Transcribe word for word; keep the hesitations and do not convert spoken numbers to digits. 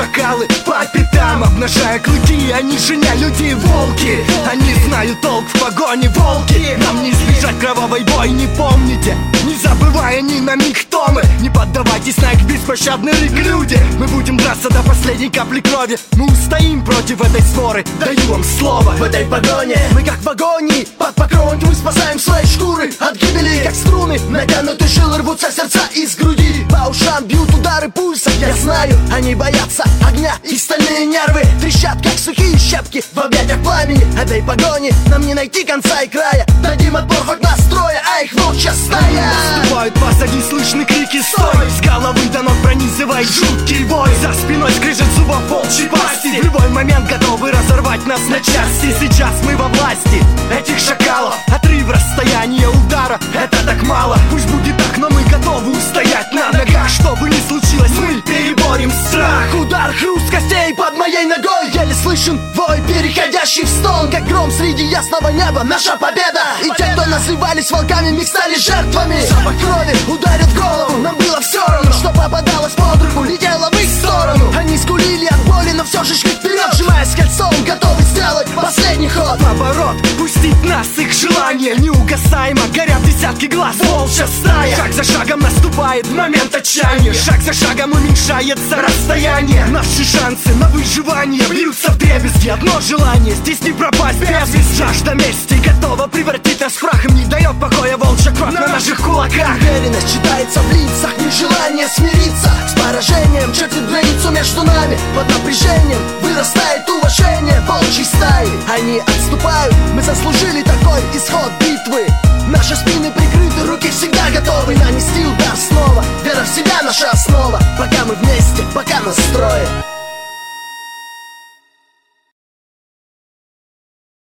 шакалы по пятам, обнажая клыки. Они женя людей волки, они знают толк в погоне, волки. Нам не избежать кровавой бойни, помните, не забывая ни на миг, кто мы. Не поддавайтесь на их беспощадный рык, люди. Мы будем драться до последней капли крови. Мы устоим против этой своры, даю вам слово. В этой погоне мы как в агонии, под покровом тьмы спасаем свои шкуры от гибели, как струны. Натянутые жилы рвутся сердца из груди, по ушам бьют удары пульса. Я знаю, они боятся огня, и стальные нервы трещат, как сухие щепки в объятиях пламени. Этой погони нам не найти конца и края. Дадим отпор хоть настроя, а их волчья стая. Наступают позади, слышны крики «Стой!» С головы до ног пронизывает жуткий вой. За спиной скрежет зубов волчьей пасти. В любой момент готовы разорвать нас на части. Сейчас мы во власти этих шакалов. Отрыв расстояния удара, это так мало. Пусть будет так, но мы готовы устоять на ногах. Что бы ни случилось, мы переборем страх. Удар, хруст костей под моей ногой, еле слышен вой, переходящий в стон, как гром среди ясного неба. Наша победа! И те, кто назывались волками, миг стали жертвами. Запах крови ударит в голову, нам было все равно, что попадалось под руку, летело в их сторону. Они скулили от боли, но все же шли вперед, сжимаясь кольцом, готовы сделать последний ход. Поворот, пустить нас их желание неугасаемо, горят десятки глаз, волчья стая. Шаг за шагом наступает момент отчаяния. Шаг за шагом уменьшается расстояние. Наши шансы на выживание бьются вдребезги. Одно желание, здесь не пропасть без вести. Жажда мести готова превратить нас в прах. Им не дает покоя волчья кровь на наших кулаках. Уверенность читается в лицах, нежелание смириться с поражением чертит границу между нами. Под напряжением вырастает уважение волчьей стаи. Они отступают, мы заслужили такой исход битвы. Наши спины прикрыты, руки всегда готовы нанести удар снова. Вера в себя наша основа, пока мы вместе, пока нас трое.